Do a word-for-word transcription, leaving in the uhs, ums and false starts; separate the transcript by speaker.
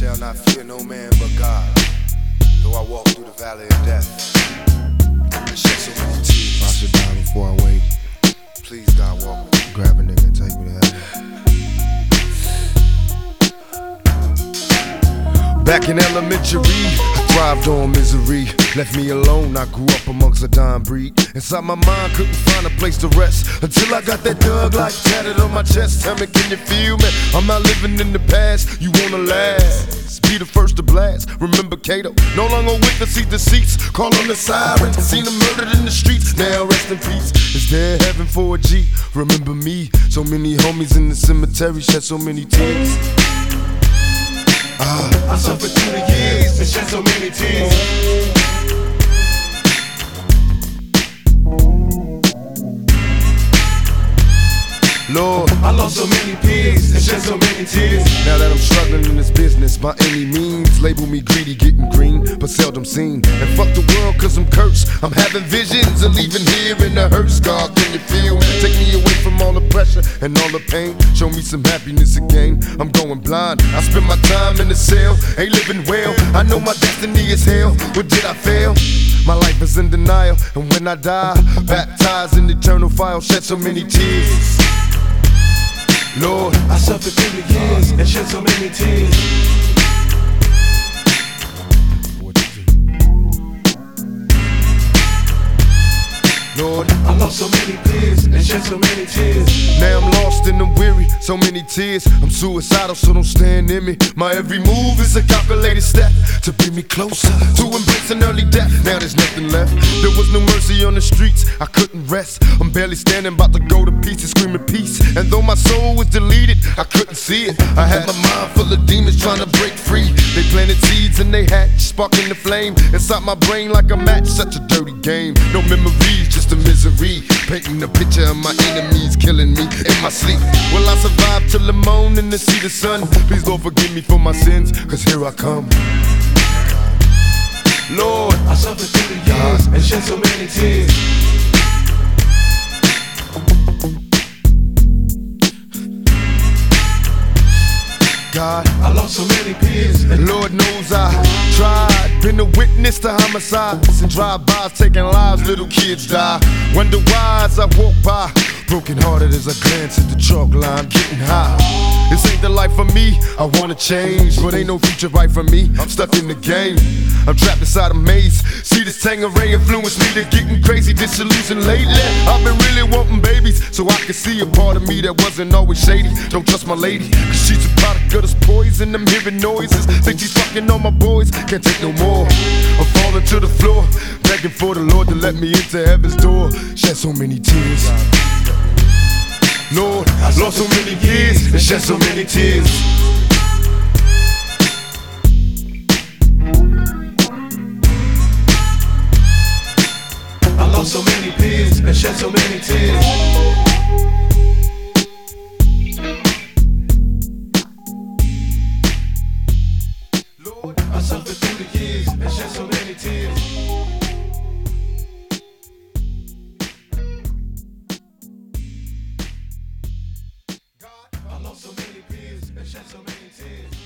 Speaker 1: shall not fear no man but God. Though I walk through the valley of death, and shed so many tears.
Speaker 2: I should die before I wake.
Speaker 1: Please, God, walk with me.
Speaker 2: Grab a nigga and take me to heaven. Back in elementary, I thrived on misery. Left me alone, I grew up amongst a dying breed. Inside my mind, couldn't find a place to rest until I got that Thug Life tatted on my chest. Tell me, can you feel me? I'm not living in the past, you wanna last. Be the first to blast. Remember Kato, no longer with us, see deceits. Call on the sirens, seen them murdered in the streets. Now rest in peace. Is there heaven for a G? Remember me, so many homies in the cemetery shed so many tears.
Speaker 3: Uh, I suffered through the years and shed so many tears.
Speaker 2: Lord,
Speaker 3: I lost so many peers and shed so many tears.
Speaker 2: Now that I'm struggling in this business by any means, label me greedy, getting green, but seldom seen. And fuck the world cause I'm cursed. I'm having visions of leaving here in the hurt scar. Can you feel me? Take me away from all the pressure and all the pain. Show me some happiness again. I'm going blind. I spend my time in the cell, ain't living well. I know my destiny is hell. What did I fail? My life is in denial, and when I die, baptized in eternal fire, shed so many tears. Lord,
Speaker 3: I suffered through the years and shed so many tears.
Speaker 2: Lord,
Speaker 3: I lost so many peers and shed so many tears.
Speaker 2: Now I'm lost and I'm weary, so many tears. I'm suicidal, so don't stand near me. My every move is a calculated step to bring me closer to embracing early death. Now there's nothing left. There was no mercy on the streets, I couldn't rest. I'm barely standing, about to go to pieces, screaming peace. And though my soul was deleted, I couldn't see it. I had my mind full of demons trying to break free. They planted seeds and they hatched, sparking the flame inside my brain like a match. Such a dirty game, no memories, just a misery. Painting a picture of my enemies killing me in my sleep. Will I survive till the morning to see the sun? Please Lord forgive me for my sins, cause here I come. Lord,
Speaker 3: I suffered through the years and shed so many tears.
Speaker 2: God,
Speaker 3: I lost so many peers.
Speaker 2: Lord knows I tried, been a witness to homicides and drive-bys taking lives, little kids die. Wonder why as I walk by, broken hearted as I glance at the chalk line, getting high. This ain't the life for me, I wanna change, but ain't no future right for me, I'm stuck in the game. I'm trapped inside a maze, see this Tangeray influence me to getting crazy, disillusioned lately. I've been really wanting babies, so I can see a part of me that wasn't always shady. Don't trust my lady, cause she's a product of this poison. I'm hearing noises, think she's fucking on my boys, can't take no more. I'm falling to the floor, begging for the Lord to let me into heaven's door. Shed so many tears. Lord, I lost so many years and shed so many tears.
Speaker 3: I lost so many peers and shed so many tears. Lord, I suffered through the years and shed so many tears. I lost so many peers and shed so many tears.